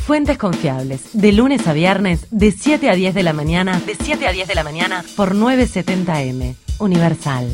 Fuentes confiables, de lunes a viernes, de 7 a 10 de la mañana, por 970M. Universal.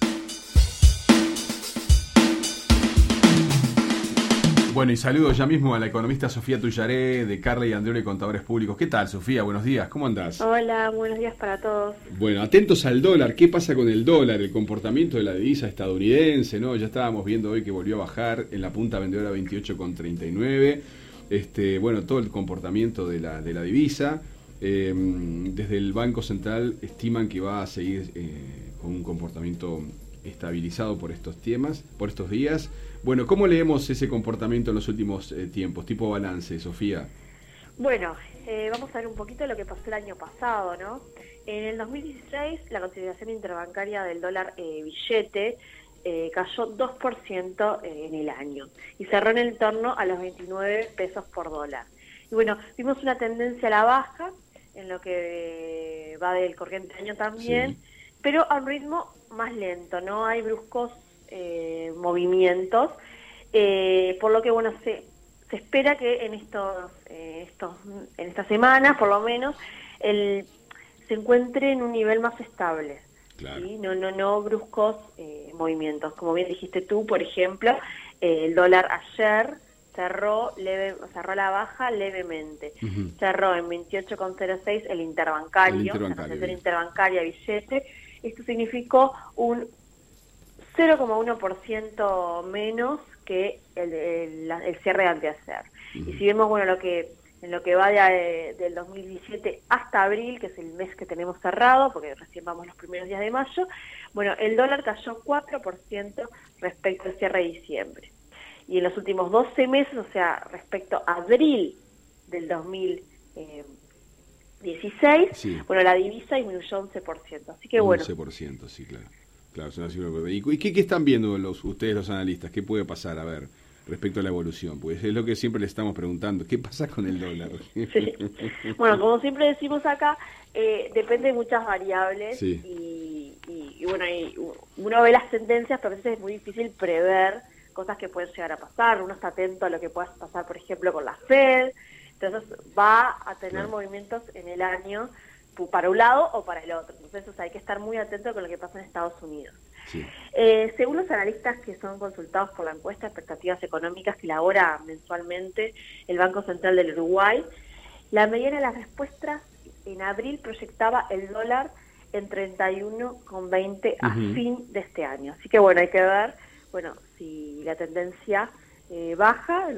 Bueno, y saludo ya mismo a la economista Sofía Tullaré de Carley y Andreoli Contadores Públicos. ¿Qué tal, Sofía? Buenos días, ¿cómo andás? Hola, buenos días para todos. Bueno, atentos al dólar. ¿Qué pasa con el dólar? El comportamiento de la divisa estadounidense, ¿no? Ya estábamos viendo hoy que volvió a bajar en la punta vendedora 28,39. Bueno, todo el comportamiento de la divisa. Desde el Banco Central estiman que va a seguir con un comportamiento estabilizado por estos temas, por estos días. Bueno, ¿cómo leemos ese comportamiento en los últimos tiempos? Tipo balance, Sofía. Bueno, vamos a ver un poquito lo que pasó el año pasado, ¿no? En el 2016, la consideración interbancaria del dólar billete cayó 2% en el año y cerró en el torno a los 29 pesos por dólar. Y bueno, vimos una tendencia a la baja en lo que va del corriente año también, sí, pero a un ritmo más lento, no hay bruscos movimientos, por lo que bueno, se espera que en estas semanas, por lo menos, se encuentre en un nivel más estable. Claro. ¿Sí? No bruscos movimientos. Como bien dijiste tú, por ejemplo, el dólar ayer cerró a la baja levemente. Uh-huh. Cerró en 28,06 el interbancario, la transacción interbancaria billete. Esto significó un 0,1% menos que el cierre de anteayer. Uh-huh. Y si vemos, bueno, en lo que va del 2017 hasta abril, que es el mes que tenemos cerrado, porque recién vamos los primeros días de mayo, bueno, el dólar cayó 4% respecto al cierre de diciembre. Y en los últimos 12 meses, o sea, respecto a abril del 2016, sí, bueno, la divisa disminuyó 11%. Así que bueno. 11%, sí, claro. Claro, es una cifra. ¿Y qué están viendo ustedes, los analistas? ¿Qué puede pasar, a ver, respecto a la evolución? Pues es lo que siempre le estamos preguntando. ¿Qué pasa con el dólar? Sí. Bueno, como siempre decimos acá, depende de muchas variables. Sí. Y bueno, uno ve las tendencias, pero a veces es muy difícil prever cosas que pueden llegar a pasar. Uno está atento a lo que pueda pasar, por ejemplo, con la Fed. Entonces va a tener movimientos en el año para un lado o para el otro. Entonces hay que estar muy atento con lo que pasa en Estados Unidos. Sí. Según los analistas que son consultados por la encuesta de expectativas económicas que elabora mensualmente el Banco Central del Uruguay, la mediana de las respuestas en abril proyectaba el dólar en 31,20 a fin de este año. Así que bueno, hay que ver, bueno, si la tendencia baja,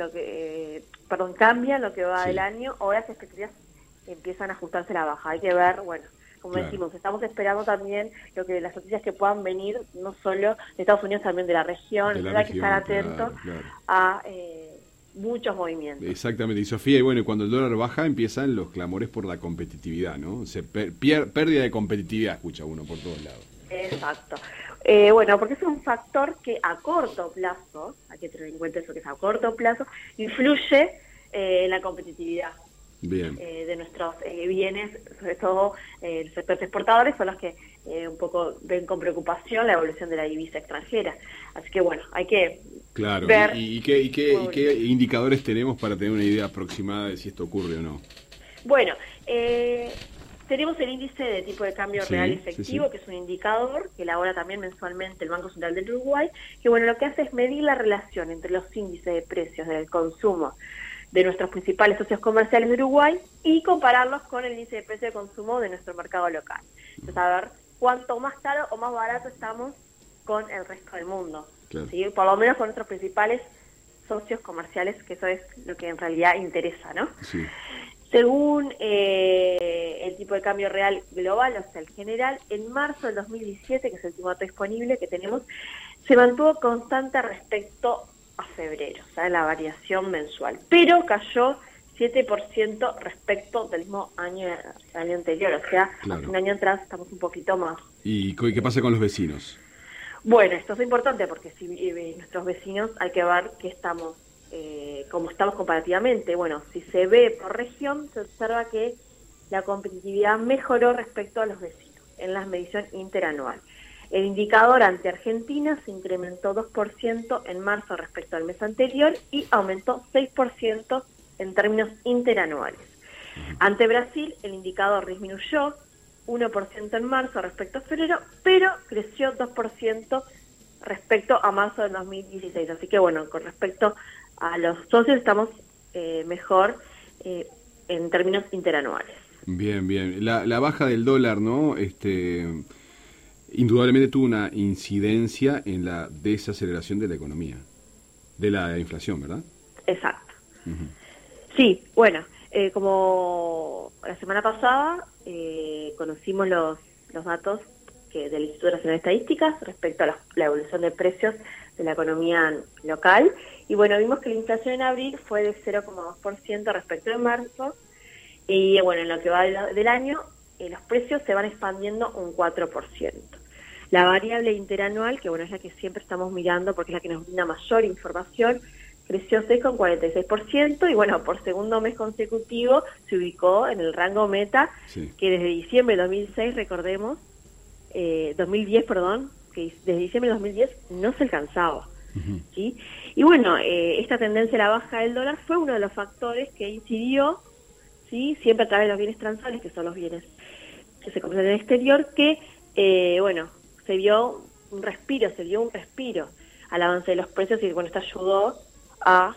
cambia en lo que va del año, o las expectativas empiezan a ajustarse a la baja. Hay que ver, bueno, como decimos, estamos esperando también las noticias que puedan venir, no solo de Estados Unidos, también de la región. Hay que estar atentos a muchos movimientos. Exactamente. Y Sofía, y bueno, cuando el dólar baja empiezan los clamores por la competitividad, ¿no? Pérdida de competitividad, escucha uno por todos lados. Exacto. Bueno, porque es un factor que a corto plazo, hay que tener en cuenta eso, que es a corto plazo, influye en la competitividad. Bien. De nuestros bienes, sobre todo los sectores exportadores, son los que un poco ven con preocupación la evolución de la divisa extranjera. Así que bueno, hay que ver. ¿Y qué indicadores tenemos para tener una idea aproximada de si esto ocurre o no? Bueno, tenemos el índice de tipo de cambio real efectivo, que es un indicador que elabora también mensualmente el Banco Central del Uruguay, que bueno, lo que hace es medir la relación entre los índices de precios del consumo de nuestros principales socios comerciales de Uruguay y compararlos con el índice de precio de consumo de nuestro mercado local. Entonces, a ver cuánto más caro o más barato estamos con el resto del mundo. Claro. ¿Sí? Por lo menos con nuestros principales socios comerciales, que eso es lo que en realidad interesa, ¿no? Sí. Según el tipo de cambio real global, o sea, el general, en marzo del 2017, que es el último dato disponible que tenemos, se mantuvo constante respecto a febrero, o sea, la variación mensual, pero cayó 7% respecto del mismo año anterior, o sea, hace un año atrás estamos un poquito más. ¿Y qué pasa con los vecinos? Bueno, esto es importante porque si nuestros vecinos hay que ver que estamos, como estamos comparativamente. Bueno, si se ve por región, se observa que la competitividad mejoró respecto a los vecinos en la medición interanual. El indicador ante Argentina se incrementó 2% en marzo respecto al mes anterior y aumentó 6% en términos interanuales. Ante Brasil, el indicador disminuyó 1% en marzo respecto a febrero, pero creció 2% respecto a marzo del 2016. Así que bueno, con respecto a los socios estamos mejor en términos interanuales. Bien, bien. La baja del dólar, ¿no? Indudablemente tuvo una incidencia en la desaceleración de la economía, de la inflación, ¿verdad? Exacto. Sí, bueno, como la semana pasada conocimos los datos del Instituto Nacional de Estadísticas respecto a la evolución de precios de la economía local, y bueno, vimos que la inflación en abril fue de 0,2% respecto a marzo, y bueno, en lo que va del año, los precios se van expandiendo un 4%. La variable interanual, que bueno, es la que siempre estamos mirando porque es la que nos brinda mayor información, creció 6,46%, y bueno, por segundo mes consecutivo se ubicó en el rango meta, sí, que desde diciembre de 2006, recordemos, 2010, perdón, que desde diciembre de 2010 no se alcanzaba. ¿Sí? Y bueno, esta tendencia a la baja del dólar fue uno de los factores que incidió, ¿sí?, siempre a través de los bienes transales, que son los bienes que se compran en el exterior, que bueno, se dio un respiro al avance de los precios, y bueno, esto ayudó a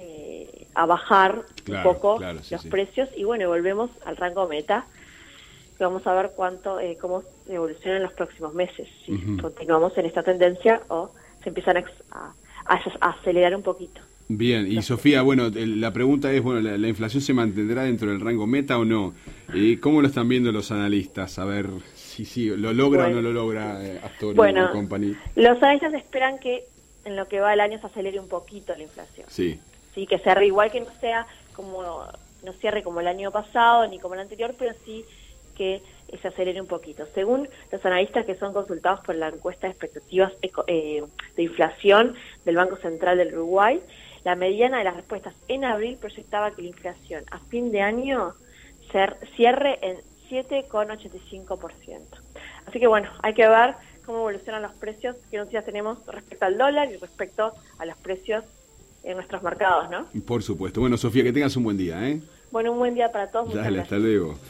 bajar un poco los precios, y bueno, volvemos al rango meta, que vamos a ver cómo evoluciona en los próximos meses, si continuamos en esta tendencia o se empiezan a acelerar un poquito. Bien, y Sofía, bueno, la pregunta es, bueno, ¿la inflación se mantendrá dentro del rango meta o no? ¿Cómo lo están viendo los analistas? A ver si lo logra o no lo logra Astor y Company. Los analistas esperan que en lo que va el año se acelere un poquito la inflación. Sí, que cierre igual, que no cierre como el año pasado ni como el anterior, pero sí que se acelere un poquito. Según los analistas que son consultados por la encuesta de expectativas de inflación del Banco Central del Uruguay, la mediana de las respuestas en abril proyectaba que la inflación a fin de año cierre en 7,85%. Así que bueno, hay que ver cómo evolucionan los precios, qué noticias tenemos respecto al dólar y respecto a los precios en nuestros mercados, ¿no? Por supuesto. Bueno, Sofía, que tengas un buen día, ¿eh? Bueno, un buen día para todos. Dale, hasta luego.